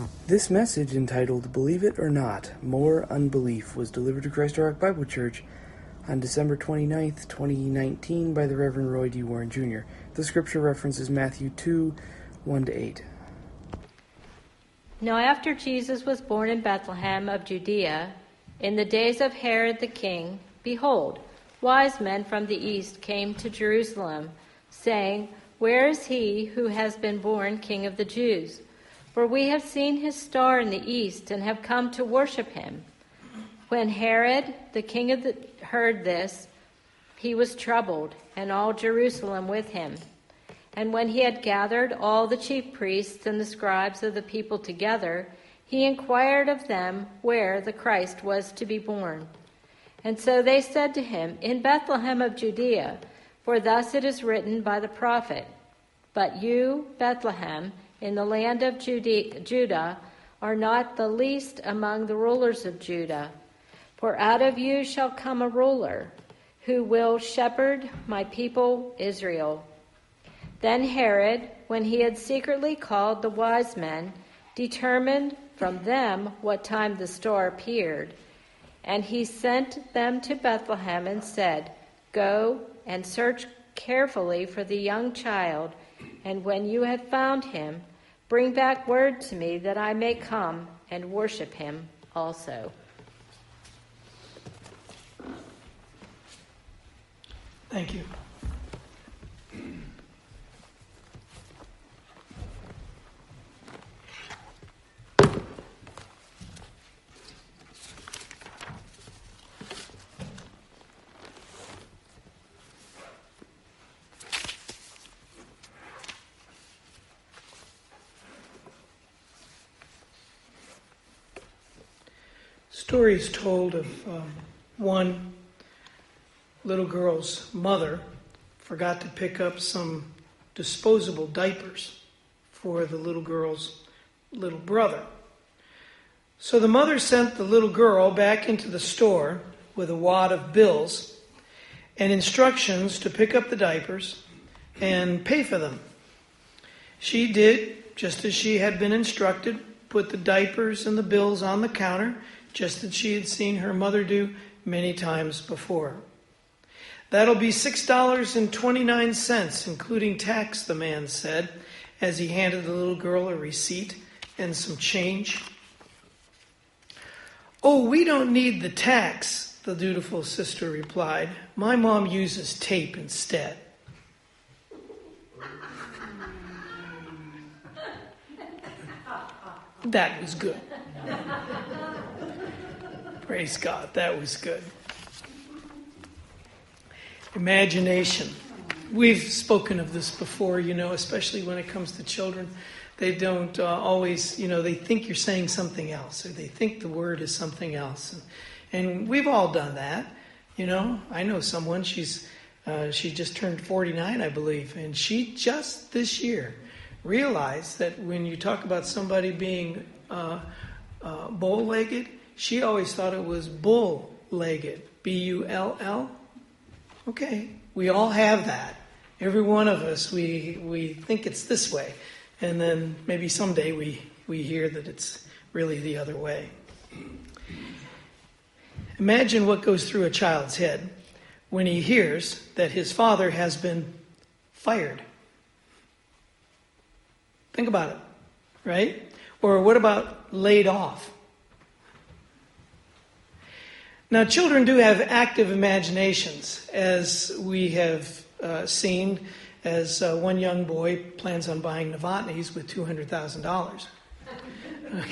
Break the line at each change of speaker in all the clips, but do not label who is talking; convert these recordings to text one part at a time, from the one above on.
This message, entitled Believe It or Not, More Unbelief, was delivered to Christ Our Rock Bible Church on December 29th, 2019 by the Reverend Roy D. Warren Jr. The scripture reference is Matthew 2, 1-8.
Now after Jesus was born in Bethlehem of Judea, in the days of Herod the king, behold, wise men from the east came to Jerusalem, saying, Where is he who has been born King of the Jews? For we have seen his star in the east and have come to worship him. When Herod the king heard this, he was troubled, and all Jerusalem with him. And when he had gathered all the chief priests and the scribes of the people together, he inquired of them where the Christ was to be born. And so they said to him, In Bethlehem of Judea, for thus it is written by the prophet, But you, Bethlehem, in the land of Judah, are not the least among the rulers of Judah. For out of you shall come a ruler, who will shepherd my people Israel. Then Herod, when he had secretly called the wise men, determined from them what time the star appeared. And he sent them to Bethlehem and said, Go and search carefully for the young child, and when you have found him, bring back word to me that I may come and worship him also.
Thank you. Stories told of one little girl's mother forgot to pick up some disposable diapers for the little girl's little brother. So the mother sent the little girl back into the store with a wad of bills and instructions to pick up the diapers and pay for them. She did just as she had been instructed, put the diapers and the bills on the counter, just as she had seen her mother do many times before. That'll be $6.29, including tax, the man said, as he handed the little girl a receipt and some change. Oh, we don't need the tax, the dutiful sister replied. My mom uses tape instead. That was good. Praise God, that was good. Imagination. We've spoken of this before, especially when it comes to children. They don't always, they think you're saying something else, or they think the word is something else. And we've all done that. I know someone, she just turned 49, I believe, and she just this year realized that when you talk about somebody being bow-legged, she always thought it was bull-legged, B-U-L-L. Okay, we all have that. Every one of us, we think it's this way. And then maybe someday we hear that it's really the other way. Imagine what goes through a child's head when he hears that his father has been fired. Think about it, right? Or what about laid off? Now, children do have active imaginations, as we have seen, as one young boy plans on buying Novotny's with $200,000. Okay.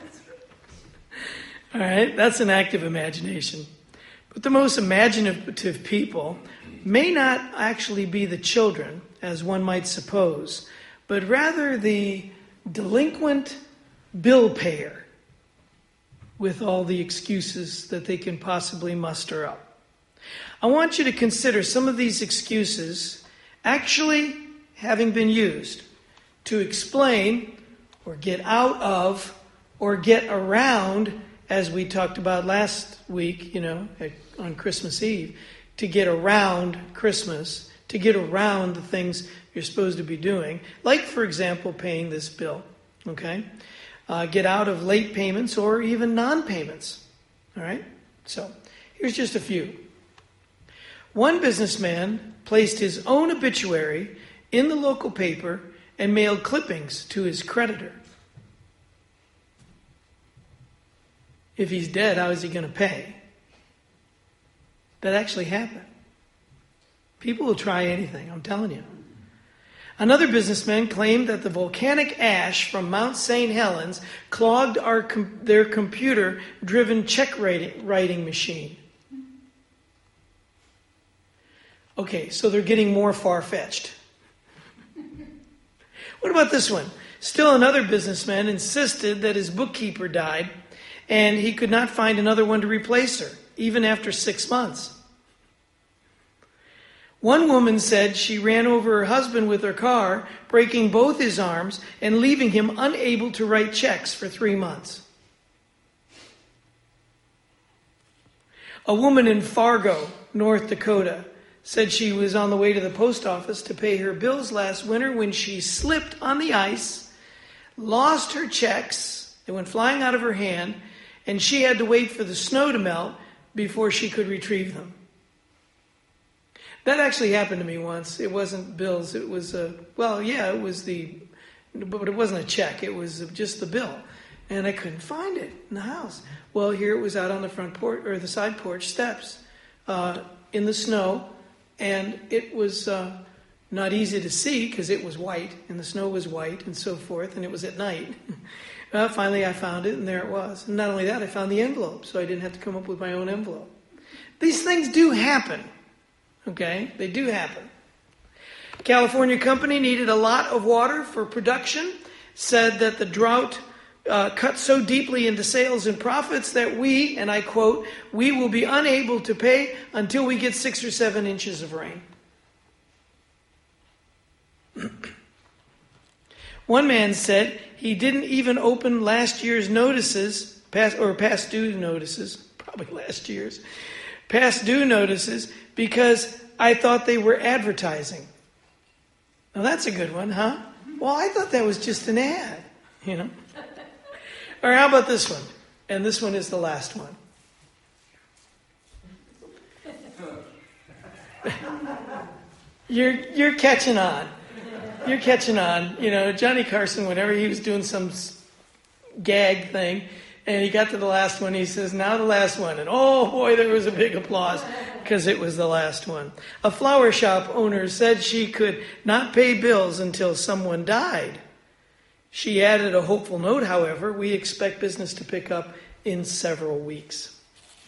All right, that's an active imagination. But the most imaginative people may not actually be the children, as one might suppose, but rather the delinquent bill payer, with all the excuses that they can possibly muster up. I want you to consider some of these excuses actually having been used to explain or get out of or get around, as we talked about last week, on Christmas Eve, to get around Christmas, to get around the things you're supposed to be doing, like, for example, paying this bill, Okay? Get out of late payments or even non-payments. All right? So, here's just a few. One businessman placed his own obituary in the local paper and mailed clippings to his creditor. If he's dead, how is he going to pay? That actually happened. People will try anything, I'm telling you. Another businessman claimed that the volcanic ash from Mount St. Helens clogged their computer-driven check writing machine. Okay, so they're getting more far-fetched. What about this one? Still another businessman insisted that his bookkeeper died and he could not find another one to replace her, even after 6 months. One woman said she ran over her husband with her car, breaking both his arms and leaving him unable to write checks for 3 months. A woman in Fargo, North Dakota, said she was on the way to the post office to pay her bills last winter when she slipped on the ice, lost her checks, they went flying out of her hand, and she had to wait for the snow to melt before she could retrieve them. That actually happened to me once. It wasn't bills. It was but it wasn't a check. It was just the bill. And I couldn't find it in the house. Well, here it was out on the front porch, or the side porch steps, in the snow. And it was not easy to see because it was white and the snow was white and so forth. And it was at night. Well, finally I found it and there it was. And not only that, I found the envelope. So I didn't have to come up with my own envelope. These things do happen. Okay, they do happen. California company needed a lot of water for production, said that the drought cut so deeply into sales and profits that we, and I quote, we will be unable to pay until we get 6 or 7 inches of rain. One man said he didn't even open last year's notices, past due notices, probably last year's, past due notices, because I thought they were advertising. Now that's a good one, huh? Well, I thought that was just an ad, you know. Or how about this one? And this one is the last one. You're catching on. You're catching on. You know, Johnny Carson, whenever he was doing some gag thing, and he got to the last one, he says, now the last one. And oh boy, there was a big applause because it was the last one. A flower shop owner said she could not pay bills until someone died. She added a hopeful note, however, we expect business to pick up in several weeks.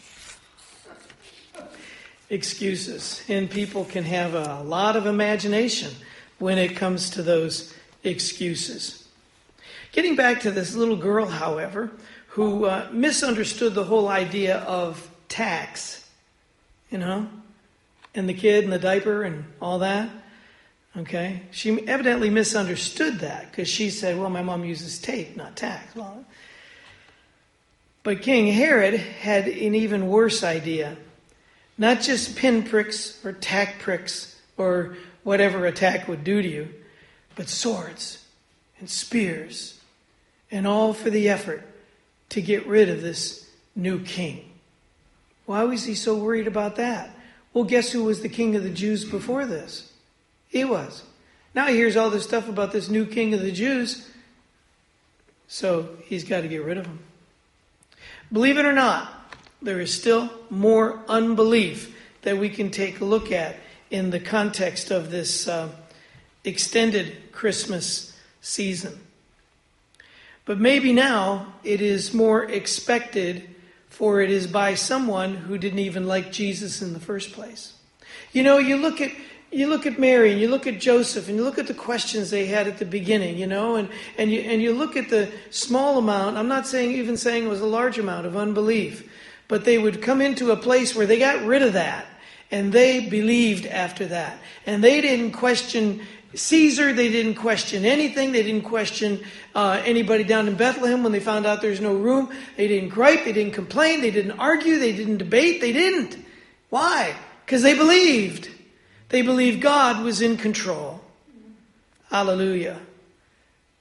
Excuses. And people can have a lot of imagination when it comes to those excuses. Getting back to this little girl, however, who misunderstood the whole idea of tax, you know, and the kid and the diaper and all that. Okay, she evidently misunderstood that because she said, well, my mom uses tape, not tax. Well, but King Herod had an even worse idea. Not just pinpricks or tack pricks or whatever a tack would do to you, but swords and spears, and all for the effort to get rid of this new king. Why was he so worried about that? Well, guess who was the king of the Jews before this? He was. Now he hears all this stuff about this new king of the Jews, so he's got to get rid of him. Believe it or not, there is still more unbelief that we can take a look at in the context of this extended Christmas season. But maybe now it is more expected, for it is by someone who didn't even like Jesus in the first place. You know, you look at Mary and you look at Joseph and you look at the questions they had at the beginning, you know, and you look at the small amount. I'm not saying it was a large amount of unbelief, but they would come into a place where they got rid of that and they believed after that, and they didn't question Caesar, they didn't question anything. They didn't question anybody down in Bethlehem when they found out there's no room. They didn't gripe. They didn't complain. They didn't argue. They didn't debate. They didn't. Why? Because they believed. They believed God was in control. Hallelujah.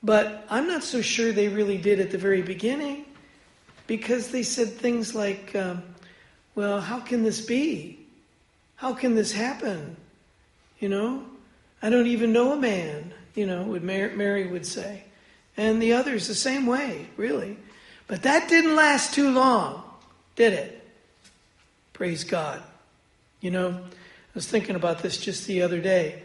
But I'm not so sure they really did at the very beginning, because they said things like, well, how can this be? How can this happen? I don't even know a man, what Mary would say. And the others the same way, really. But that didn't last too long, did it? Praise God. I was thinking about this just the other day.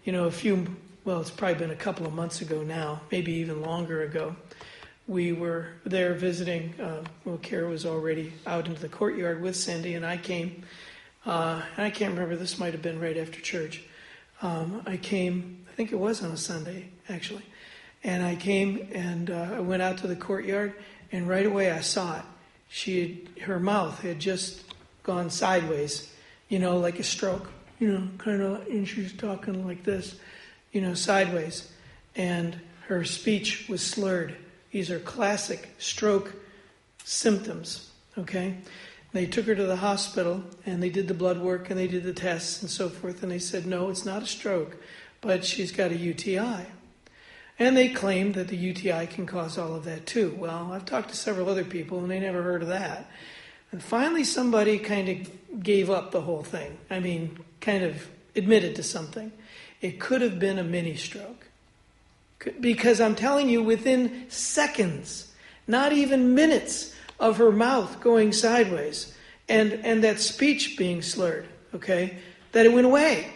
It's probably been a couple of months ago now, maybe even longer ago. We were there visiting. Kara was already out into the courtyard with Cindy, and I came. And I can't remember, this might have been right after church. I came, I think it was on a Sunday, actually. And I came and I went out to the courtyard, and right away I saw it. Her mouth had just gone sideways, like a stroke, kind of, and she was talking like this, sideways. And her speech was slurred. These are classic stroke symptoms, okay? They took her to the hospital, and they did the blood work, and they did the tests and so forth, and they said, no, it's not a stroke, but she's got a UTI. And they claimed that the UTI can cause all of that too. Well, I've talked to several other people, and they never heard of that. And finally somebody kind of gave up the whole thing. Kind of admitted to something. It could have been a mini stroke. Because I'm telling you, within seconds, not even minutes, of her mouth going sideways and that speech being slurred, okay, that it went away.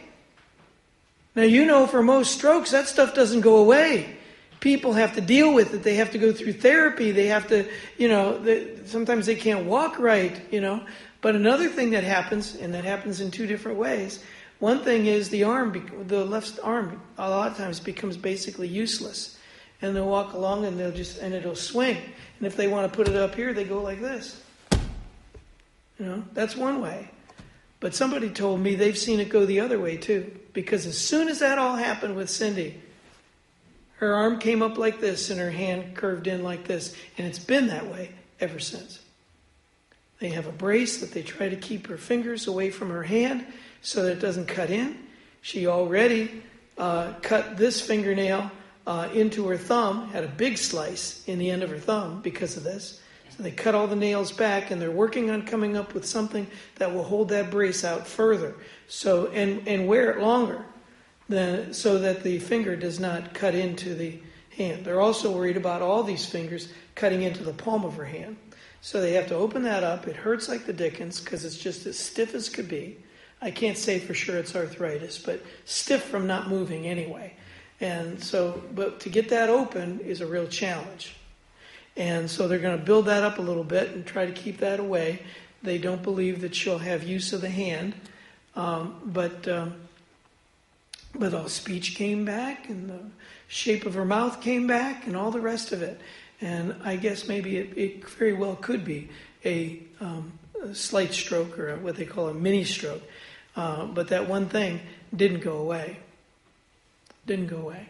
Now, for most strokes, that stuff doesn't go away. People have to deal with it. They have to go through therapy. They have to, sometimes they can't walk right, But another thing that happens, and that happens in two different ways. One thing is the left arm, a lot of times becomes basically useless. And they'll walk along and it'll swing. And if they want to put it up here, they go like this. That's one way. But somebody told me they've seen it go the other way too. Because as soon as that all happened with Cindy, her arm came up like this and her hand curved in like this. And it's been that way ever since. They have a brace that they try to keep her fingers away from her hand so that it doesn't cut in. She already cut this fingernail into her thumb, had a big slice in the end of her thumb because of this. So they cut all the nails back, and they're working on coming up with something that will hold that brace out further. So and wear it longer, so that the finger does not cut into the hand. They're also worried about all these fingers cutting into the palm of her hand. So they have to open that up. It hurts like the dickens because it's just as stiff as could be. I can't say for sure it's arthritis, but stiff from not moving anyway. And so, but to get that open is a real challenge. And so they're going to build that up a little bit and try to keep that away. They don't believe that she'll have use of the hand. But all speech came back, and the shape of her mouth came back, and all the rest of it. And I guess maybe it very well could be a slight stroke, or what they call a mini stroke. But that one thing didn't go away. Didn't go away.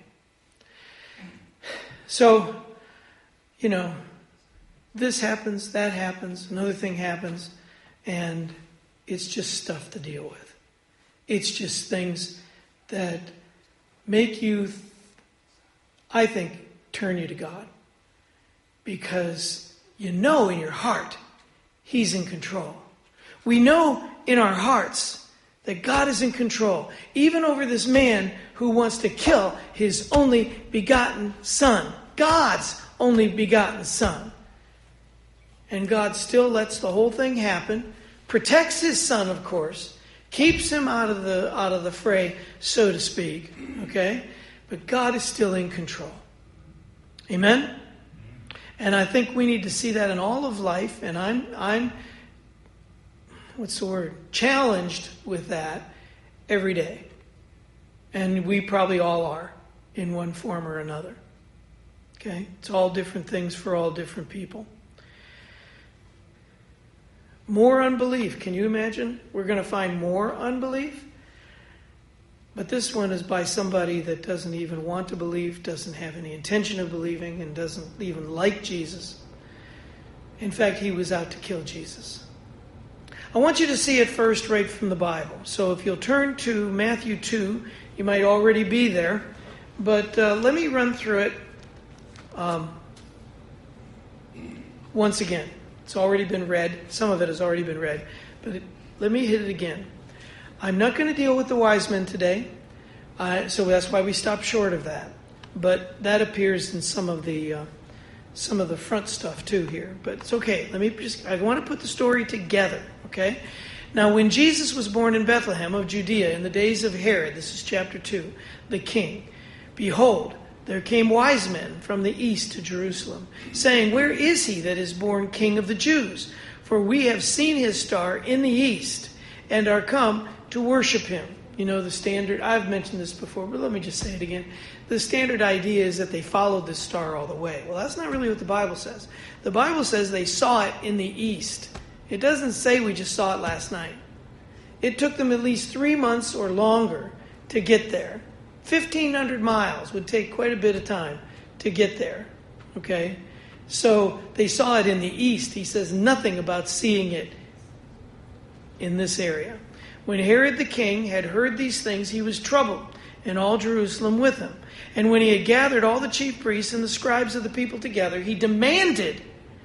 So, this happens, that happens, another thing happens, and it's just stuff to deal with. It's just things that make you, I think, turn you to God. Because in your heart, He's in control. We know in our hearts that God is in control, even over this man who wants to kill his only begotten son, God's only begotten son. And God still lets the whole thing happen, protects his son, of course, keeps him out of the fray, so to speak, okay? But God is still in control. Amen? And I think we need to see that in all of life, and I'm challenged with that every day. And we probably all are, in one form or another. Okay? It's all different things for all different people. More unbelief. Can you imagine? We're going to find more unbelief? But this one is by somebody that doesn't even want to believe, doesn't have any intention of believing, and doesn't even like Jesus. In fact, he was out to kill Jesus. I want you to see it first right from the Bible. So if you'll turn to Matthew 2, you might already be there. But let me run through it Once again, it's already been read. Some of it has already been read. But let me hit it again. I'm not going to deal with the wise men today. So that's why we stopped short of that. But that appears in some of the front stuff too here. But it's okay. I want to put the story together, okay? Now, when Jesus was born in Bethlehem of Judea in the days of Herod, this is chapter 2, the king, behold, there came wise men from the east to Jerusalem, saying, where is he that is born King of the Jews? For we have seen his star in the east and are come to worship him. You know, the standard, I've mentioned this before, but let me just say it again. The standard idea is that they followed this star all the way. Well, that's not really what the Bible says. The Bible says they saw it in the east. It doesn't say we just saw it last night. It took them at least 3 months or longer to get there. 1,500 miles would take quite a bit of time to get there. Okay? So they saw it in the east. He says nothing about seeing it in this area. When Herod the king had heard these things, he was troubled, and all Jerusalem with him. And when he had gathered all the chief priests and the scribes of the people together, he demanded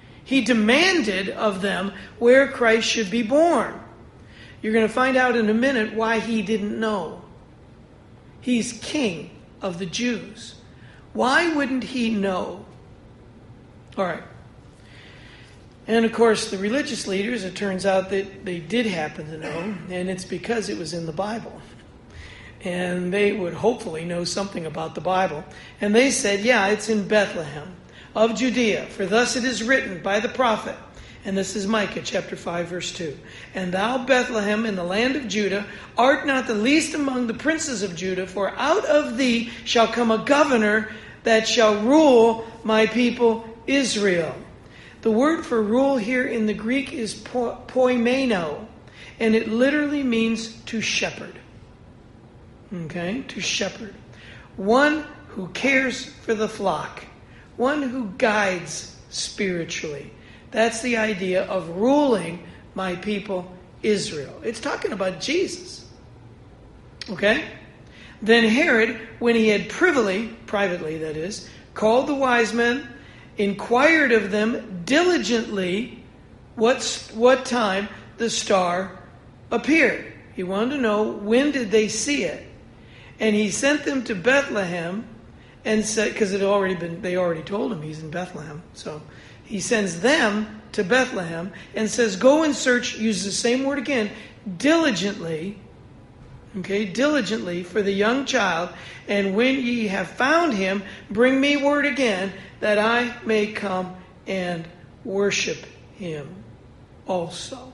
of them where Christ should be born. You're going to find out in a minute why he didn't know. He's king of the Jews. Why wouldn't he know? All right. And of course, the religious leaders, it turns out that they did happen to know, and it's because it was in the Bible. And they would hopefully know something about the Bible. And they said, yeah, it's in Bethlehem of Judea, for thus it is written by the prophet. And this is Micah chapter 5, verse 2. And thou, Bethlehem, in the land of Judah, art not the least among the princes of Judah, for out of thee shall come a governor that shall rule my people Israel. The word for rule here in the Greek is poimeno, and it literally means to shepherd. Okay? To shepherd. One who cares for the flock. One who guides spiritually. That's the idea of ruling my people Israel. It's talking about Jesus. Okay? Then Herod, when he had privately that is, called the wise men, inquired of them diligently what time the star appeared. He wanted to know, when did they see it? And he sent them to Bethlehem and said, because they already told him he's in Bethlehem. So he sends them to Bethlehem and says, go and search, use the same word again, diligently for the young child, and when ye have found him, bring me word again, that I may come and worship him also.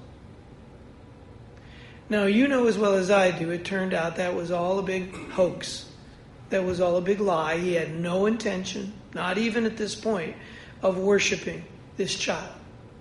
Now, you know as well as I do, it turned out that was all a big hoax. That was all a big lie. He had no intention, not even at this point, of worshiping this child.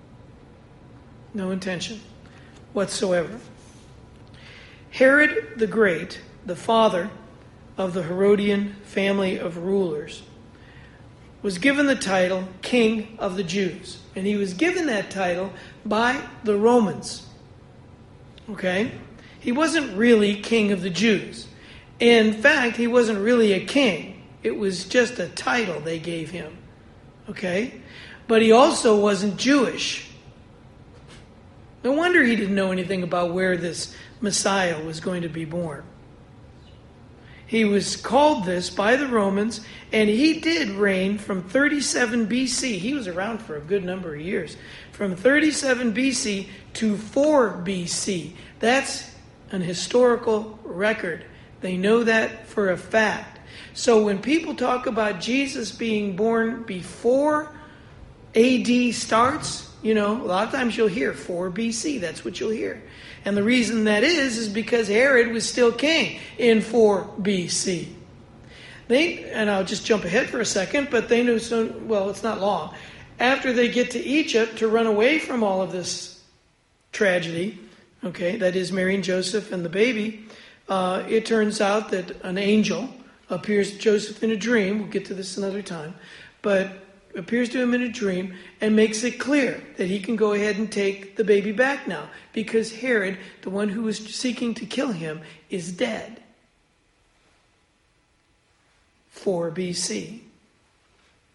No intention whatsoever. Herod the Great, the father of the Herodian family of rulers, was given the title King of the Jews. And he was given that title by the Romans. Okay? He wasn't really King of the Jews. In fact, he wasn't really a king. It was just a title they gave him. Okay? But he also wasn't Jewish. No wonder he didn't know anything about where this Messiah was going to be born. He was called this by the Romans, and he did reign from 37 BC. He was around for a good number of years. From 37 BC to 4 BC. That's an historical record. They know that for a fact. So when people talk about Jesus being born before AD starts, a lot of times you'll hear 4 BC. That's what you'll hear. And the reason that is because Herod was still king in 4 BC. And I'll just jump ahead for a second, but they knew it's not long. After they get to Egypt to run away from all of this tragedy, that is Mary and Joseph and the baby, it turns out that an angel appears to Joseph in a dream. We'll get to this another time. But appears to him in a dream and makes it clear that he can go ahead and take the baby back now, because Herod, the one who was seeking to kill him, is dead. 4 BC.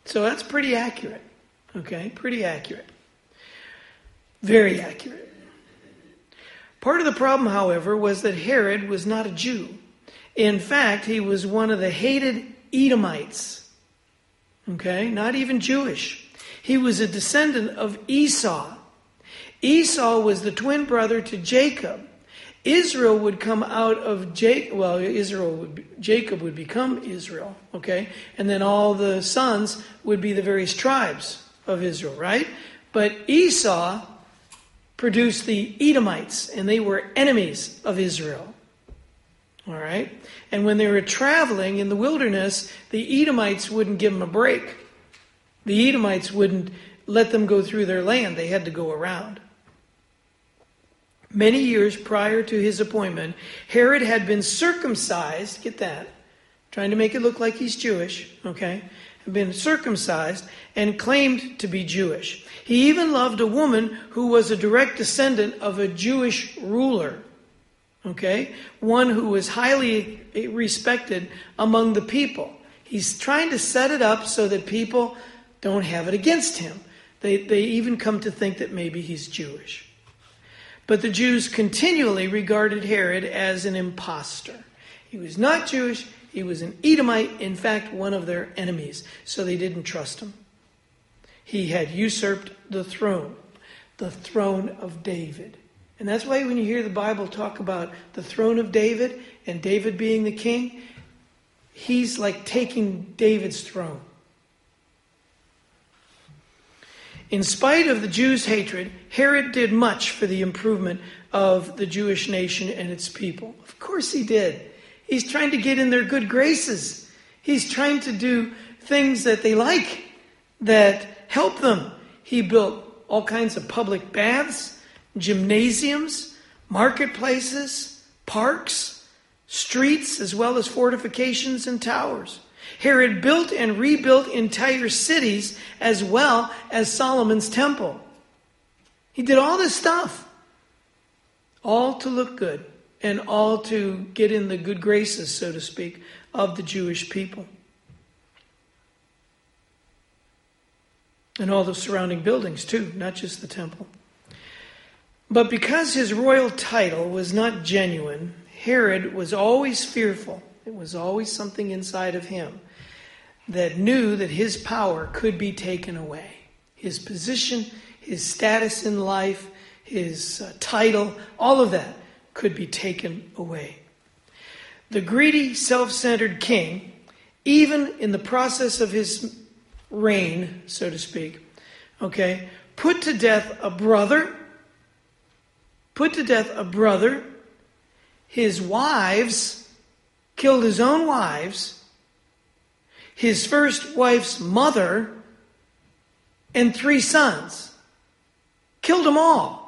So that's pretty accurate. Okay, pretty accurate. Very accurate. Part of the problem, however, was that Herod was not a Jew. In fact, he was one of the hated Edomites. Okay, not even Jewish. He was a descendant of Esau. Esau was the twin brother to Jacob. Israel would come out of Jacob. Well, Jacob would become Israel. Okay, and then all the sons would be the various tribes of Israel, right? But Esau produced the Edomites, and they were enemies of Israel. All right? And when they were traveling in the wilderness, the Edomites wouldn't give them a break. The Edomites wouldn't let them go through their land. They had to go around. Many years prior to his appointment, Herod had been circumcised. Get that? Trying to make it look like he's Jewish. Okay? Been circumcised and claimed to be Jewish. He even loved a woman who was a direct descendant of a Jewish ruler. Okay? One who was highly respected among the people. He's trying to set it up so that people don't have it against him. They even come to think that maybe he's Jewish. But the Jews continually regarded Herod as an imposter. He was not Jewish. He was an Edomite, in fact, one of their enemies, so they didn't trust him. He had usurped the throne of David. And that's why when you hear the Bible talk about the throne of David and David being the king, he's like taking David's throne. In spite of the Jews' hatred, Herod did much for the improvement of the Jewish nation and its people. Of course he did. He's trying to get in their good graces. He's trying to do things that they like, that help them. He built all kinds of public baths, gymnasiums, marketplaces, parks, streets, as well as fortifications and towers. Herod built and rebuilt entire cities as well as Solomon's temple. He did all this stuff, all to look good. And all to get in the good graces, so to speak, of the Jewish people. And all the surrounding buildings too, not just the temple. But because his royal title was not genuine, Herod was always fearful. It was always something inside of him that knew that his power could be taken away. His position, his status in life, his title, all of that could be taken away. The greedy, self-centered king, even in the process of his reign, so to speak, okay, put to death a brother, his wives, killed his own wives, his first wife's mother, and 3 sons. Killed them all.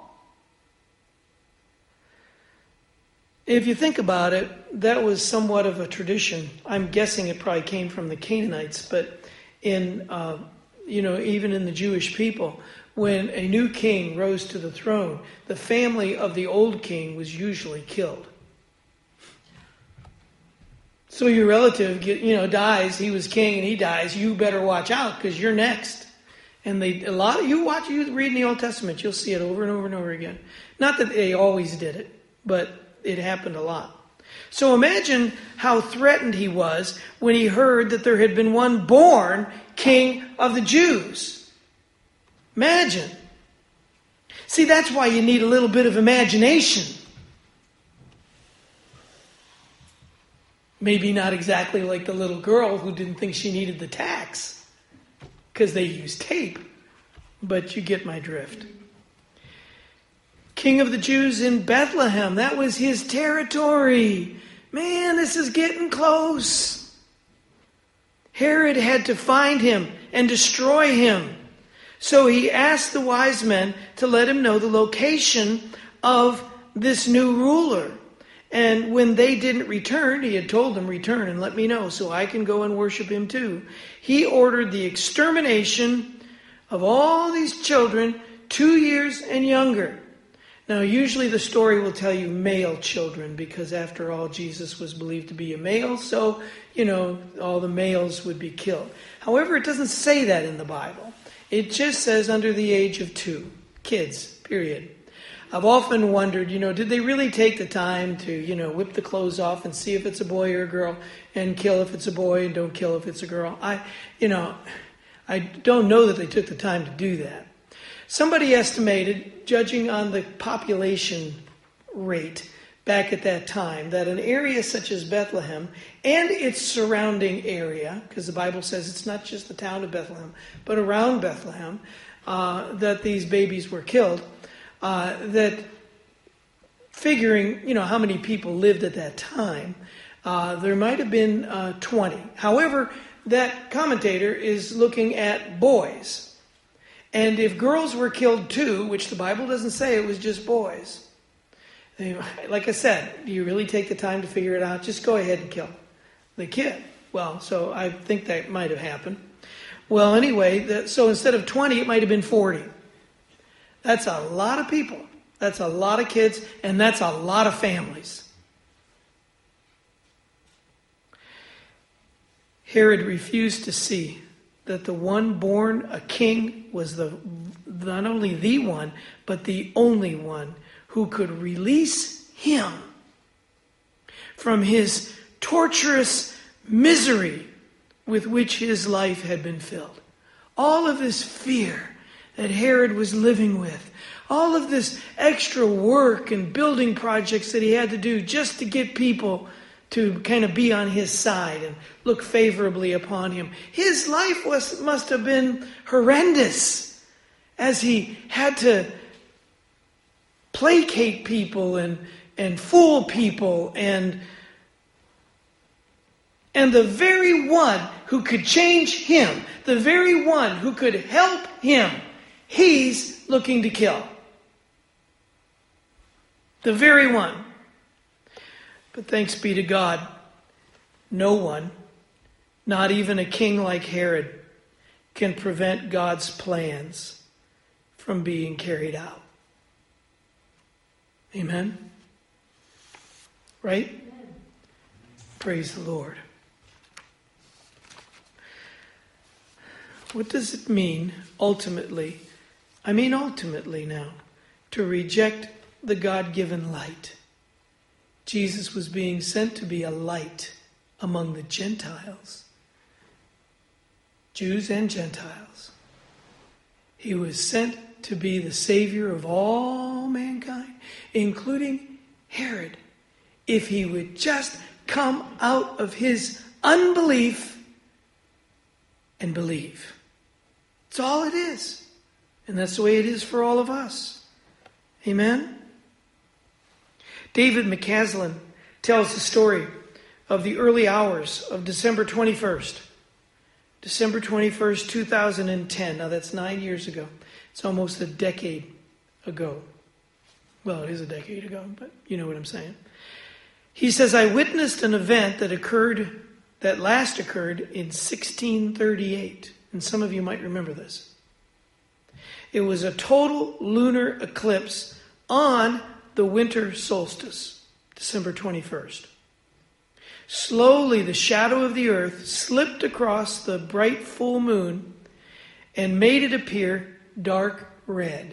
If you think about it, that was somewhat of a tradition. I'm guessing it probably came from the Canaanites, but in even in the Jewish people, when a new king rose to the throne, the family of the old king was usually killed. So your relative, dies. He was king and he dies. You better watch out because you're next. And you read in the Old Testament, you'll see it over and over and over again. Not that they always did it, but it happened a lot. So imagine how threatened he was when he heard that there had been one born king of the Jews. Imagine. See, that's why you need a little bit of imagination. Maybe not exactly like the little girl who didn't think she needed the tax because they used tape, but you get my drift. King of the Jews in Bethlehem. That was his territory. Man, this is getting close. Herod had to find him and destroy him. So he asked the wise men to let him know the location of this new ruler. And when they didn't return, he had told them, return and let me know so I can go and worship him too. He ordered the extermination of all these children 2 years and younger. Now, usually the story will tell you male children, because after all, Jesus was believed to be a male, so, all the males would be killed. However, it doesn't say that in the Bible. It just says under the age of 2. Kids, period. I've often wondered, did they really take the time to, whip the clothes off and see if it's a boy or a girl, and kill if it's a boy and don't kill if it's a girl? I don't know that they took the time to do that. Somebody estimated, judging on the population rate back at that time, that an area such as Bethlehem and its surrounding area, because the Bible says it's not just the town of Bethlehem, but around Bethlehem, that these babies were killed, that figuring, how many people lived at that time, there might have been 20. However, that commentator is looking at boys. And if girls were killed too, which the Bible doesn't say, it was just boys. Like I said, do you really take the time to figure it out? Just go ahead and kill the kid. Well, so I think that might have happened. Well, anyway, so instead of 20, it might have been 40. That's a lot of people. That's a lot of kids, and that's a lot of families. Herod refused to see that the one born a king was not only the one, but the only one who could release him from his torturous misery with which his life had been filled. All of this fear that Herod was living with, all of this extra work and building projects that he had to do just to get people to kind of be on his side and look favorably upon him. His life must have been horrendous as he had to placate people and fool people, and the very one who could change him, the very one who could help him, he's looking to kill. The very one. But thanks be to God, no one, not even a king like Herod, can prevent God's plans from being carried out. Amen? Right? Amen. Praise the Lord. What does it mean, ultimately now, to reject the God-given light? Jesus was being sent to be a light among the Gentiles, Jews and Gentiles. He was sent to be the Savior of all mankind, including Herod, if he would just come out of his unbelief and believe. That's all it is. And that's the way it is for all of us. Amen? David McCaslin tells the story of the early hours of December 21st. December 21st, 2010. Now that's 9 years ago. It's almost a decade ago. Well, it is a decade ago, but you know what I'm saying. He says, I witnessed an event that last occurred in 1638. And some of you might remember this. It was a total lunar eclipse on the winter solstice, December 21st. Slowly, the shadow of the earth slipped across the bright full moon and made it appear dark red.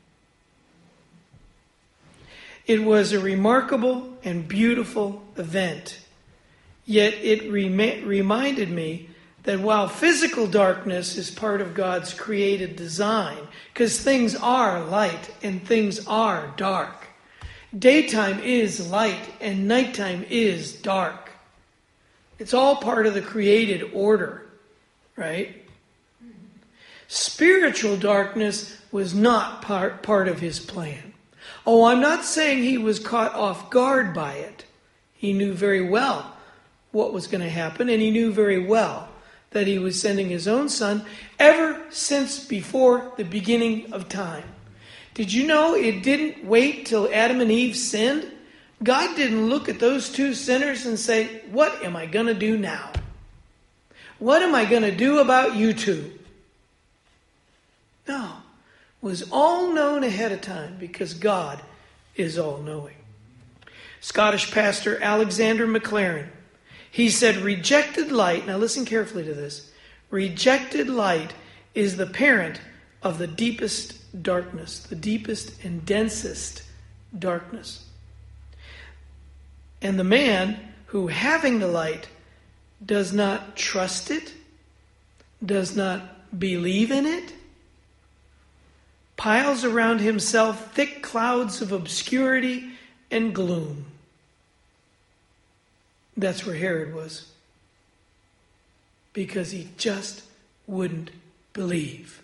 It was a remarkable and beautiful event, yet it reminded me that while physical darkness is part of God's created design, because things are light and things are dark, daytime is light and nighttime is dark. It's all part of the created order, right? Spiritual darkness was not part of his plan. Oh, I'm not saying he was caught off guard by it. He knew very well what was going to happen, and he knew very well that he was sending his own son ever since before the beginning of time. Did you know it didn't wait till Adam and Eve sinned? God didn't look at those two sinners and say, what am I going to do now? What am I going to do about you two? No. It was all known ahead of time because God is all-knowing. Scottish pastor Alexander MacLaren, he said, rejected light, now listen carefully to this, rejected light is the parent of the deepest darkness, the deepest and densest darkness. And the man who, having the light, does not trust it, does not believe in it, piles around himself thick clouds of obscurity and gloom. That's where Herod was. Because he just wouldn't believe.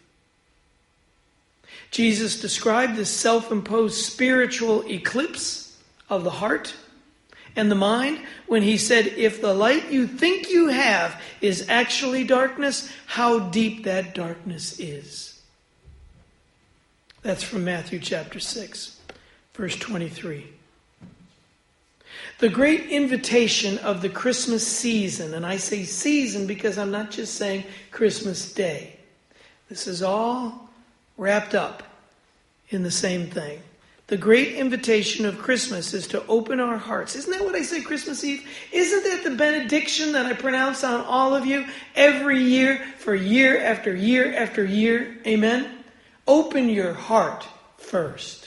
Jesus described this self-imposed spiritual eclipse of the heart and the mind when he said, if the light you think you have is actually darkness, how deep that darkness is. That's from Matthew chapter 6, verse 23. The great invitation of the Christmas season, and I say season because I'm not just saying Christmas Day. This is all wrapped up in the same thing. The great invitation of Christmas is to open our hearts. Isn't that what I say Christmas Eve? Isn't that the benediction that I pronounce on all of you every year for year after year after year? Amen? Open your heart first.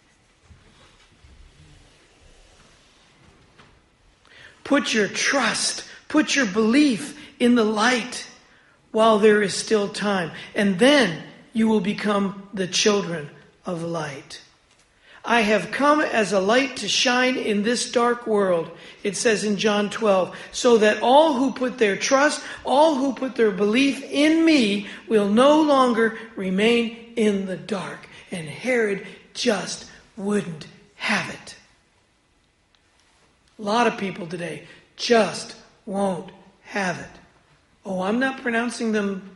Put your trust, put your belief in the light while there is still time. And then you will become the children of light. I have come as a light to shine in this dark world, it says in John 12, so that all who put their trust, all who put their belief in me will no longer remain in the dark. And Herod just wouldn't have it. A lot of people today just won't have it. Oh, I'm not pronouncing them,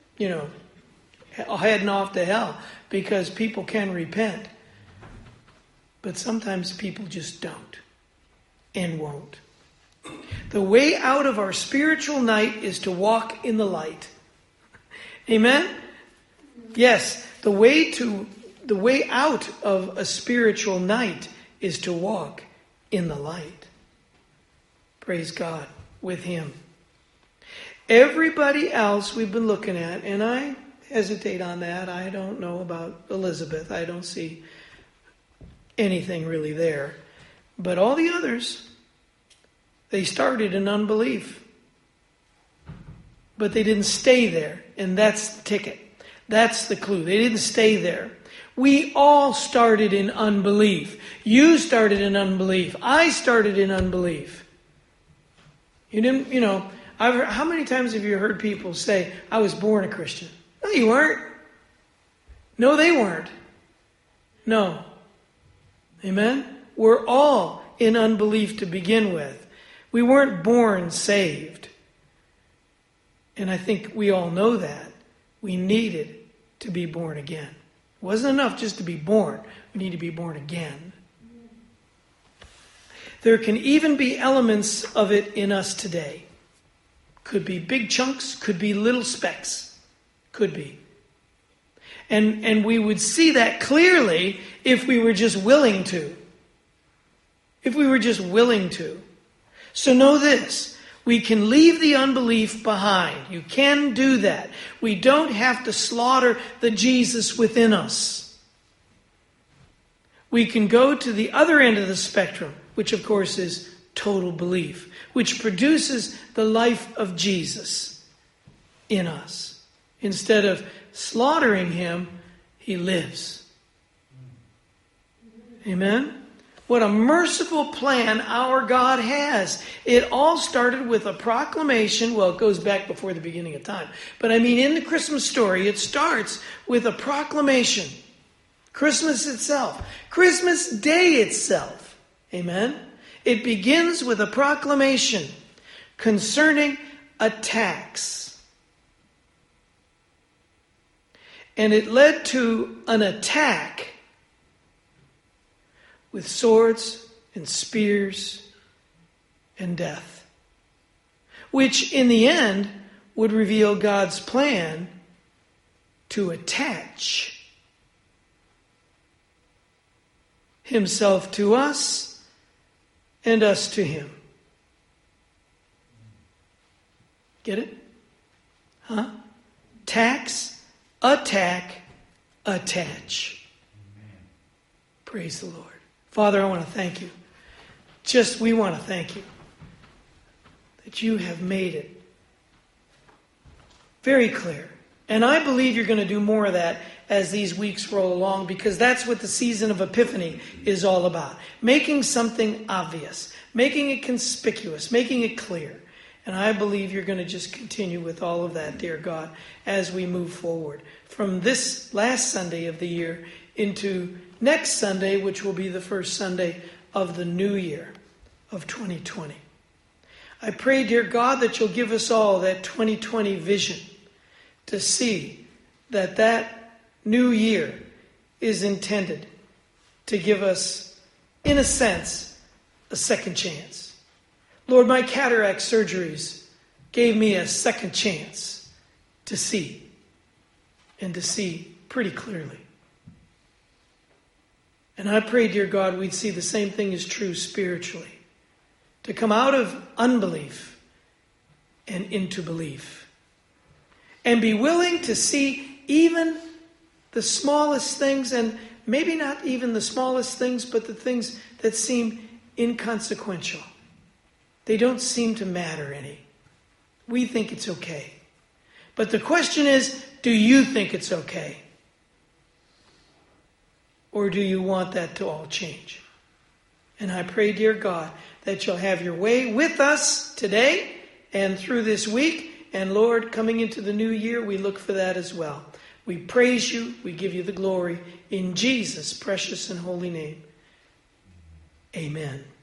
heading off to hell because people can repent. But sometimes people just don't and won't. The way out of our spiritual night is to walk in the light. Amen? Yes, the way out of a spiritual night is to walk in the light. Praise God with Him. Everybody else we've been looking at, and I hesitate on that. I don't know about Elizabeth. I don't see anything really there. But all the others, they started in unbelief. But they didn't stay there. And that's the ticket. That's the clue. They didn't stay there. We all started in unbelief. You started in unbelief. I started in unbelief. You didn't, how many times have you heard people say, I was born a Christian? No, you weren't. No, they weren't. No. Amen? We're all in unbelief to begin with. We weren't born saved. And I think we all know that. We needed to be born again. It wasn't enough just to be born. We need to be born again. There can even be elements of it in us today. Could be big chunks, could be little specks. Could be. And we would see that clearly if we were just willing to. If we were just willing to. So know this. We can leave the unbelief behind. You can do that. We don't have to slaughter the Jesus within us. We can go to the other end of the spectrum, which of course is total belief, which produces the life of Jesus in us. Instead of slaughtering Him, He lives. Amen? What a merciful plan our God has. It all started with a proclamation. Well, it goes back before the beginning of time. But in the Christmas story, it starts with a proclamation. Christmas itself. Christmas Day itself. Amen? It begins with a proclamation concerning a tax. And it led to an attack with swords and spears and death, which in the end would reveal God's plan to attach himself to us and us to him. Get it? Huh? Tax, attack, attach. Praise the Lord. Father, I want to thank you. We want to thank you that you have made it very clear. And I believe you're going to do more of that as these weeks roll along, because that's what the season of Epiphany is all about. Making something obvious, making it conspicuous, making it clear. And I believe you're going to just continue with all of that, dear God, as we move forward from this last Sunday of the year into next Sunday, which will be the first Sunday of the new year of 2020. I pray, dear God, that you'll give us all that 2020 vision to see that new year is intended to give us, in a sense, a second chance. Lord, my cataract surgeries gave me a second chance to see, and to see pretty clearly. And I pray, dear God, we'd see the same thing is true spiritually. To come out of unbelief and into belief. And be willing to see even the smallest things, and maybe not even the smallest things, but the things that seem inconsequential. They don't seem to matter any. We think it's okay. But the question is, do you think it's okay? Or do you want that to all change? And I pray, dear God, that you'll have your way with us today and through this week. And Lord, coming into the new year, we look for that as well. We praise you. We give you the glory in Jesus' precious and holy name. Amen.